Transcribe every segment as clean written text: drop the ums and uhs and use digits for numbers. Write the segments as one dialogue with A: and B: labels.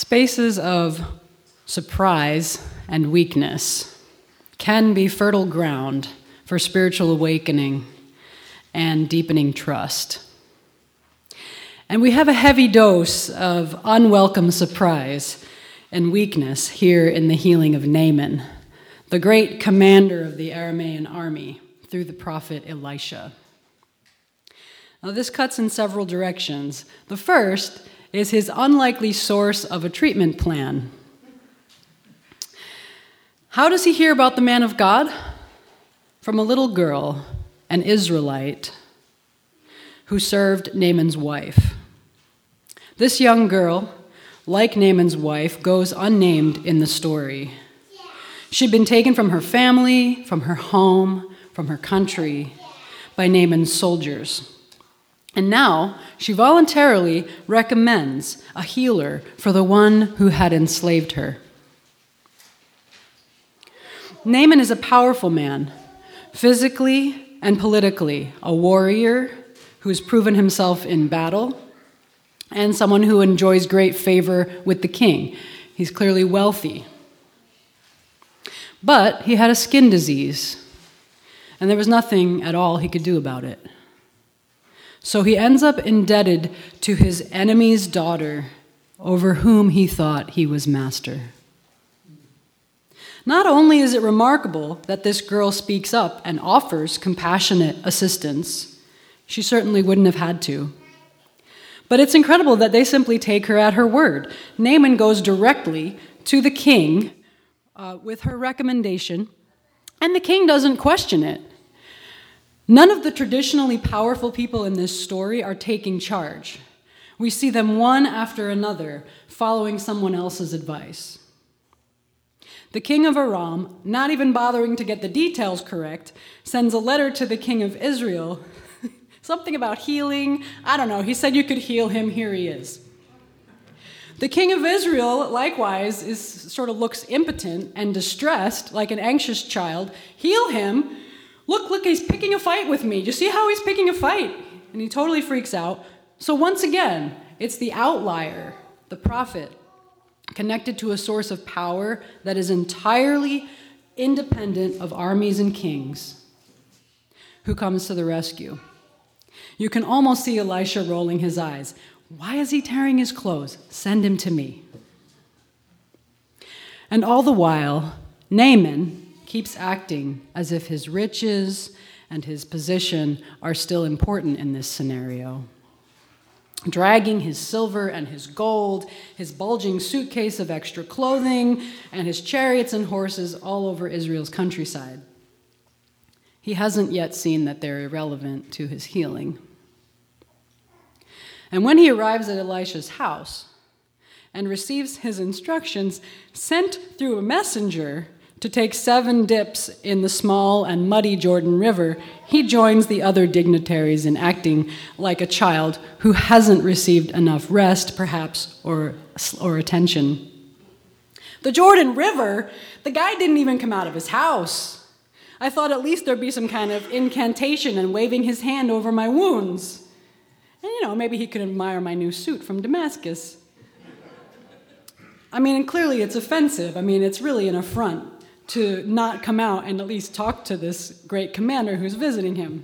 A: Spaces of surprise and weakness can be fertile ground for spiritual awakening and deepening trust. And we have a heavy dose of unwelcome surprise and weakness here in the healing of Naaman, the great commander of the Aramean army, through the prophet Elisha. Now, this cuts in several directions. The first is his unlikely source of a treatment plan. How does he hear about the man of God? From a little girl, an Israelite, who served Naaman's wife. This young girl, like Naaman's wife, goes unnamed in the story. She'd been taken from her family, from her home, from her country, by Naaman's soldiers. And now she voluntarily recommends a healer for the one who had enslaved her. Naaman is a powerful man, physically and politically, a warrior who's proven himself in battle, and someone who enjoys great favor with the king. He's clearly wealthy. But he had a skin disease, and there was nothing at all he could do about it. So he ends up indebted to his enemy's daughter, over whom he thought he was master. Not only is it remarkable that this girl speaks up and offers compassionate assistance, she certainly wouldn't have had to, but it's incredible that they simply take her at her word. Naaman goes directly to the king with her recommendation, and the king doesn't question it. None of the traditionally powerful people in this story are taking charge. We see them one after another following someone else's advice. The king of Aram, not even bothering to get the details correct, sends a letter to the king of Israel, something about healing. I don't know, he said you could heal him, here he is. The king of Israel, likewise, sort of looks impotent and distressed, like an anxious child. Heal him. Look, he's picking a fight with me. Do you see how he's picking a fight? And he totally freaks out. So once again, it's the outlier, the prophet, connected to a source of power that is entirely independent of armies and kings, who comes to the rescue. You can almost see Elisha rolling his eyes. Why is he tearing his clothes? Send him to me. And all the while, Naaman keeps acting as if his riches and his position are still important in this scenario, dragging his silver and his gold, his bulging suitcase of extra clothing, and his chariots and horses all over Israel's countryside. He hasn't yet seen that they're irrelevant to his healing. And when he arrives at Elisha's house and receives his instructions sent through a messenger to take 7 dips in the small and muddy Jordan River, he joins the other dignitaries in acting like a child who hasn't received enough rest, perhaps, or attention. The Jordan River, the guy didn't even come out of his house. I thought at least there'd be some kind of incantation and waving his hand over my wounds. And, maybe he could admire my new suit from Damascus. And clearly it's offensive. It's really an affront to not come out and at least talk to this great commander who's visiting him.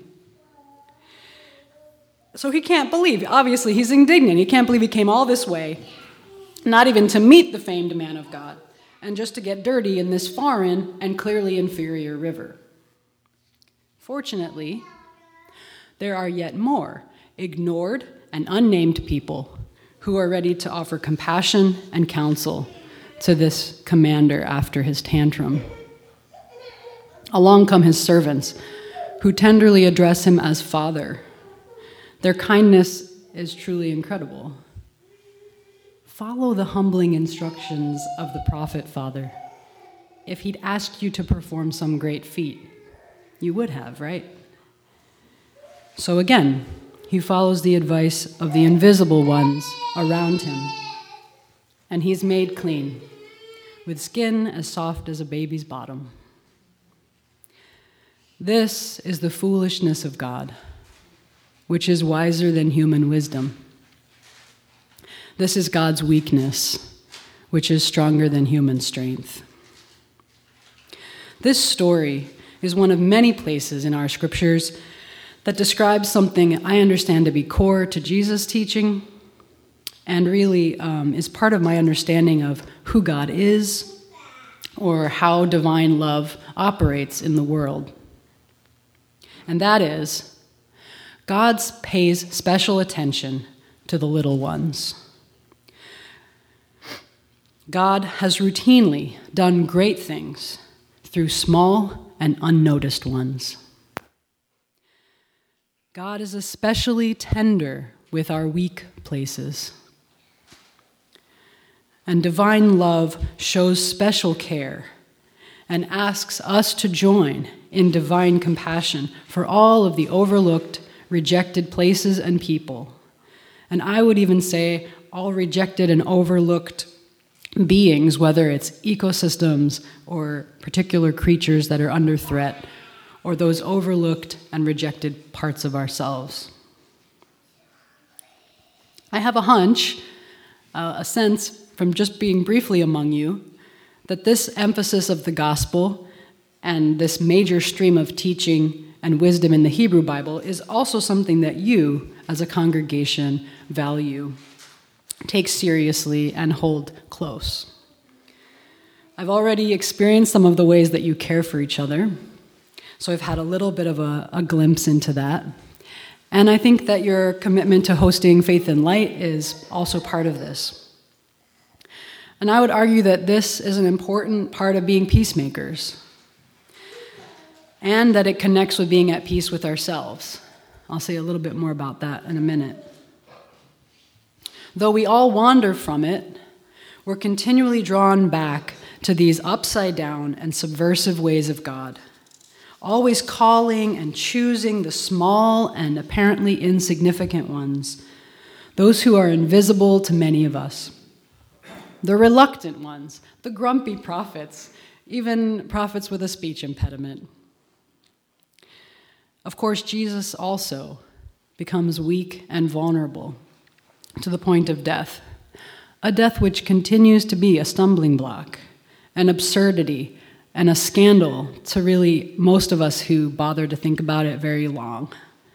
A: So he can't believe. Obviously, he's indignant. He can't believe he came all this way, not even to meet the famed man of God, and just to get dirty in this foreign and clearly inferior river. Fortunately, there are yet more ignored and unnamed people who are ready to offer compassion and counsel to this commander after his tantrum. Along come his servants, who tenderly address him as Father. Their kindness is truly incredible. Follow the humbling instructions of the prophet, Father. If he'd asked you to perform some great feat, you would have, right? So again, he follows the advice of the invisible ones around him, and he's made clean, with skin as soft as a baby's bottom. This is the foolishness of God, which is wiser than human wisdom. This is God's weakness, which is stronger than human strength. This story is one of many places in our scriptures that describes something I understand to be core to Jesus' teaching and really is part of my understanding of who God is or how divine love operates in the world. And that is, God pays special attention to the little ones. God has routinely done great things through small and unnoticed ones. God is especially tender with our weak places. And divine love shows special care and asks us to join in divine compassion for all of the overlooked, rejected places and people. And I would even say all rejected and overlooked beings, whether it's ecosystems or particular creatures that are under threat, or those overlooked and rejected parts of ourselves. I have a hunch, a sense from just being briefly among you, that this emphasis of the gospel and this major stream of teaching and wisdom in the Hebrew Bible is also something that you, as a congregation, value, take seriously, and hold close. I've already experienced some of the ways that you care for each other, so I've had a little bit of a glimpse into that. And I think that your commitment to hosting Faith and Light is also part of this. And I would argue that this is an important part of being peacemakers, and that it connects with being at peace with ourselves. I'll say a little bit more about that in a minute. Though we all wander from it, we're continually drawn back to these upside down and subversive ways of God, always calling and choosing the small and apparently insignificant ones, those who are invisible to many of us. The reluctant ones, the grumpy prophets, even prophets with a speech impediment. Of course, Jesus also becomes weak and vulnerable to the point of death, a death which continues to be a stumbling block, an absurdity, and a scandal to really most of us who bother to think about it very long.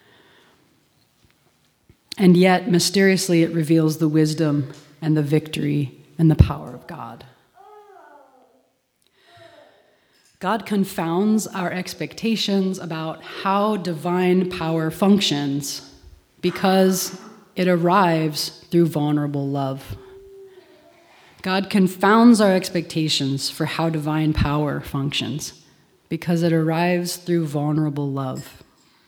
A: And yet, mysteriously, it reveals the wisdom and the victory and the power of God. God confounds our expectations about how divine power functions because it arrives through vulnerable love. God confounds our expectations for how divine power functions because it arrives through vulnerable love.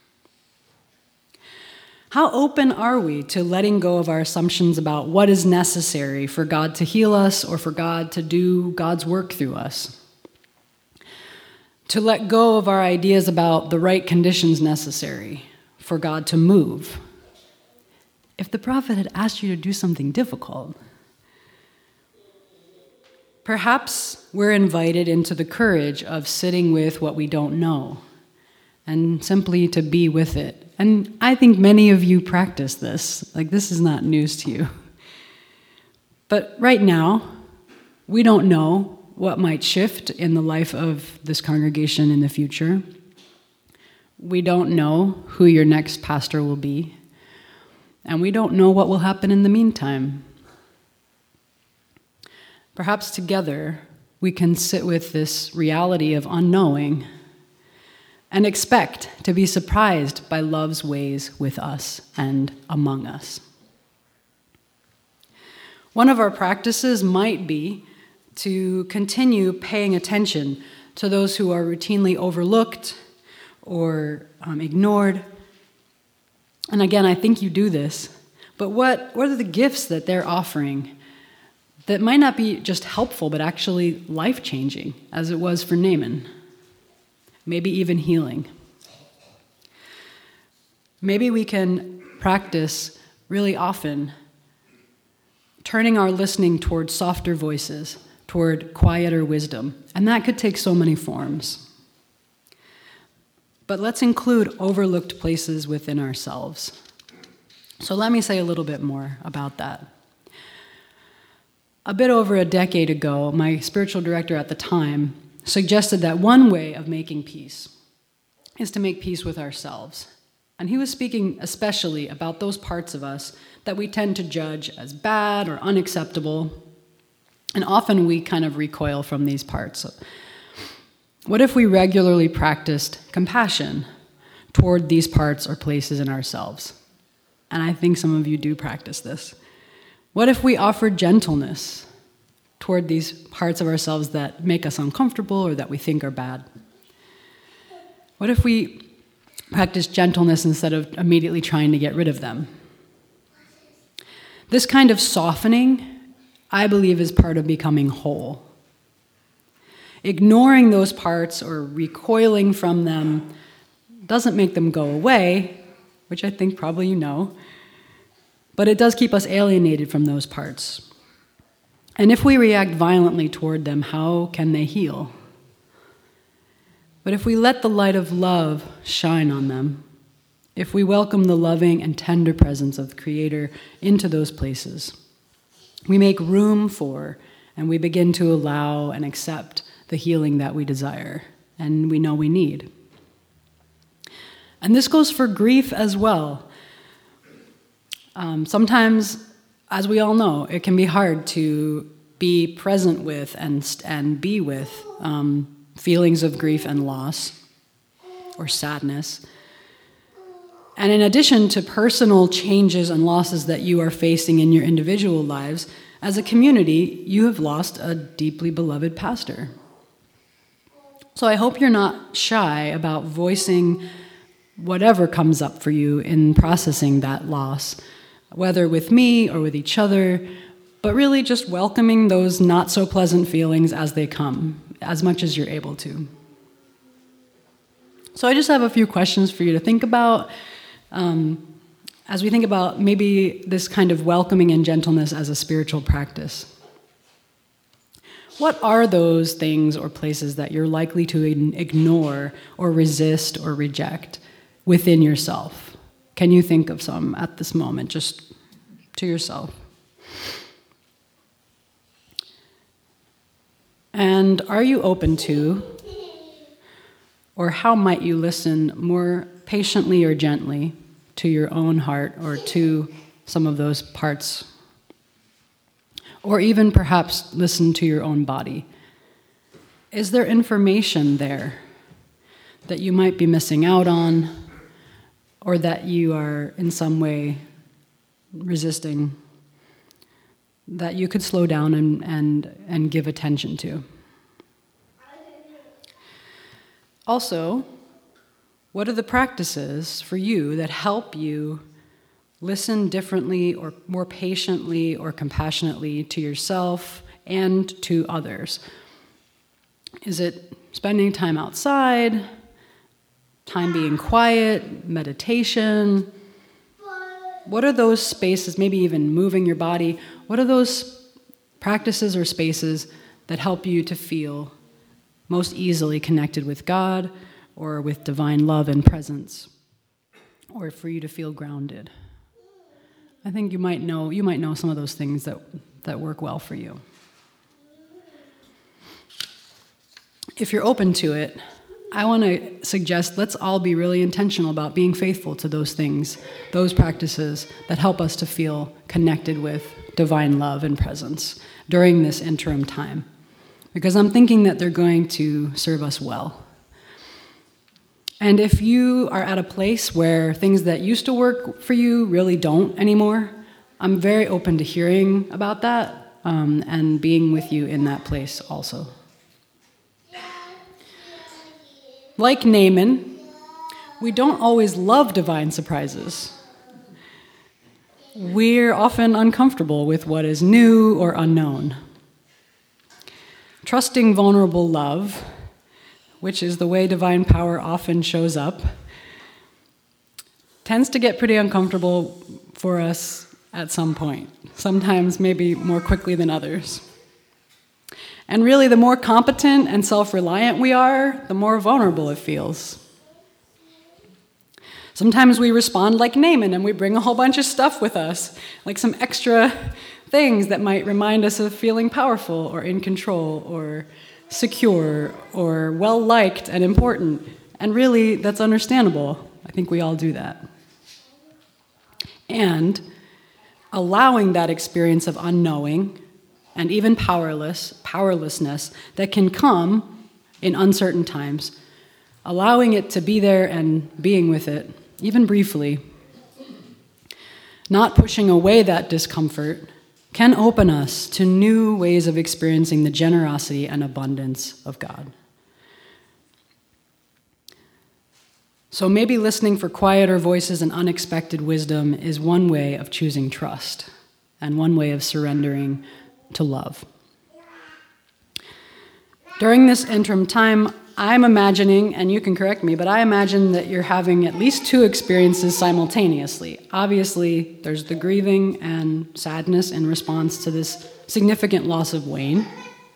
A: How open are we to letting go of our assumptions about what is necessary for God to heal us or for God to do God's work through us? To let go of our ideas about the right conditions necessary for God to move. If the prophet had asked you to do something difficult, perhaps we're invited into the courage of sitting with what we don't know and simply to be with it. And I think many of you practice this. Like, this is not news to you. But right now, we don't know what might shift in the life of this congregation in the future. We don't know who your next pastor will be. And we don't know what will happen in the meantime. Perhaps together we can sit with this reality of unknowing and expect to be surprised by love's ways with us and among us. One of our practices might be to continue paying attention to those who are routinely overlooked or ignored. And again, I think you do this, but what are the gifts that they're offering that might not be just helpful, but actually life-changing, as it was for Naaman? Maybe even healing. Maybe we can practice really often turning our listening toward softer voices, toward quieter wisdom, and that could take so many forms. But let's include overlooked places within ourselves. So let me say a little bit more about that. A bit over a decade ago, my spiritual director at the time suggested that one way of making peace is to make peace with ourselves. And he was speaking especially about those parts of us that we tend to judge as bad or unacceptable. And often we kind of recoil from these parts. What if we regularly practiced compassion toward these parts or places in ourselves? And I think some of you do practice this. What if we offered gentleness toward these parts of ourselves that make us uncomfortable or that we think are bad? What if we practice gentleness instead of immediately trying to get rid of them? This kind of softening, I believe, is part of becoming whole. Ignoring those parts or recoiling from them doesn't make them go away, which I think probably you know, but it does keep us alienated from those parts. And if we react violently toward them, how can they heal? But if we let the light of love shine on them, if we welcome the loving and tender presence of the Creator into those places, we make room for and we begin to allow and accept the healing that we desire and we know we need. And this goes for grief as well. Sometimes, as we all know, it can be hard to be present with and be with feelings of grief and loss or sadness. And in addition to personal changes and losses that you are facing in your individual lives, as a community, you have lost a deeply beloved pastor. So I hope you're not shy about voicing whatever comes up for you in processing that loss, whether with me or with each other, but really just welcoming those not so pleasant feelings as they come, as much as you're able to. So I just have a few questions for you to think about as we think about maybe this kind of welcoming and gentleness as a spiritual practice. What are those things or places that you're likely to ignore or resist or reject within yourself? Can you think of some at this moment, just to yourself? And are you open to, or how might you listen more patiently or gently to your own heart or to some of those parts? Or even perhaps listen to your own body. Is there information there that you might be missing out on, or that you are in some way resisting, that you could slow down and give attention to? Also, what are the practices for you that help you listen differently or more patiently or compassionately to yourself and to others? Is it spending time outside, time being quiet, meditation? What are those spaces, maybe even moving your body? What are those practices or spaces that help you to feel most easily connected with God or with divine love and presence, or for you to feel grounded? I think you might know some of those things that work well for you. If you're open to it, I want to suggest let's all be really intentional about being faithful to those things, those practices that help us to feel connected with divine love and presence during this interim time. Because I'm thinking that they're going to serve us well. And if you are at a place where things that used to work for you really don't anymore, I'm very open to hearing about that and being with you in that place also. Like Naaman, we don't always love divine surprises. We're often uncomfortable with what is new or unknown. Trusting vulnerable love, which is the way divine power often shows up, tends to get pretty uncomfortable for us at some point, sometimes maybe more quickly than others. And really, the more competent and self-reliant we are, the more vulnerable it feels. Sometimes we respond like Naaman and we bring a whole bunch of stuff with us, like some extra things that might remind us of feeling powerful or in control or secure or well-liked and important. And really, that's understandable. I think we all do that. And allowing that experience of unknowing and even powerlessness that can come in uncertain times, allowing it to be there and being with it, even briefly, not pushing away that discomfort, can open us to new ways of experiencing the generosity and abundance of God. So maybe listening for quieter voices and unexpected wisdom is one way of choosing trust and one way of surrendering to love. During this interim time, I'm imagining, and you can correct me, but I imagine that you're having at least two experiences simultaneously. Obviously, there's the grieving and sadness in response to this significant loss of Wayne.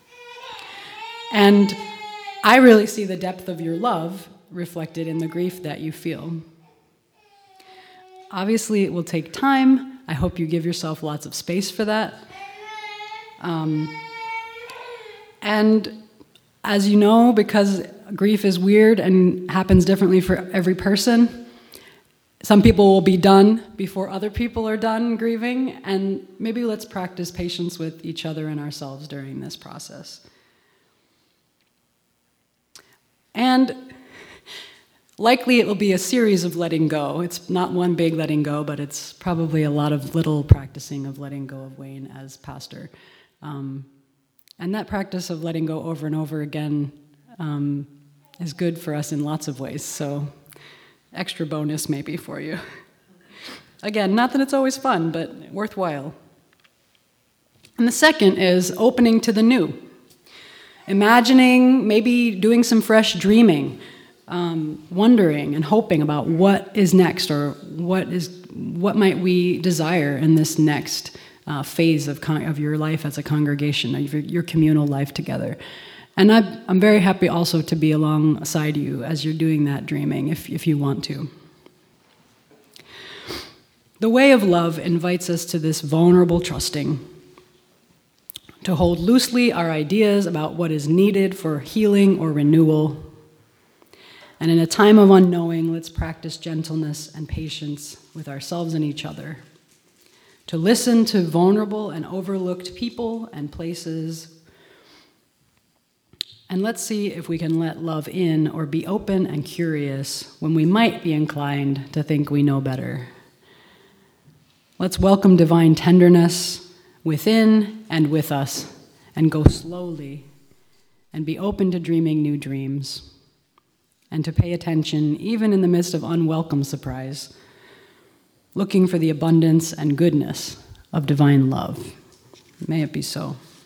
A: And I really see the depth of your love reflected in the grief that you feel. Obviously, it will take time. I hope you give yourself lots of space for that. And as you know, because grief is weird and happens differently for every person, some people will be done before other people are done grieving, and maybe let's practice patience with each other and ourselves during this process. And likely it will be a series of letting go. It's not one big letting go, but it's probably a lot of little practicing of letting go of Wayne as pastor. And that practice of letting go over and over again is good for us in lots of ways, so extra bonus maybe for you. Again, not that it's always fun, but worthwhile. And the second is opening to the new. Imagining, maybe doing some fresh dreaming, wondering and hoping about what is next, or what might we desire in this next phase of your life as a congregation, of your communal life together. And I'm very happy also to be alongside you as you're doing that dreaming, if you want to. The way of love invites us to this vulnerable trusting, to hold loosely our ideas about what is needed for healing or renewal. And in a time of unknowing, let's practice gentleness and patience with ourselves and each other, to listen to vulnerable and overlooked people and places. And let's see if we can let love in or be open and curious when we might be inclined to think we know better. Let's welcome divine tenderness within and with us, and go slowly and be open to dreaming new dreams, and to pay attention even in the midst of unwelcome surprise, looking for the abundance and goodness of divine love. May it be so.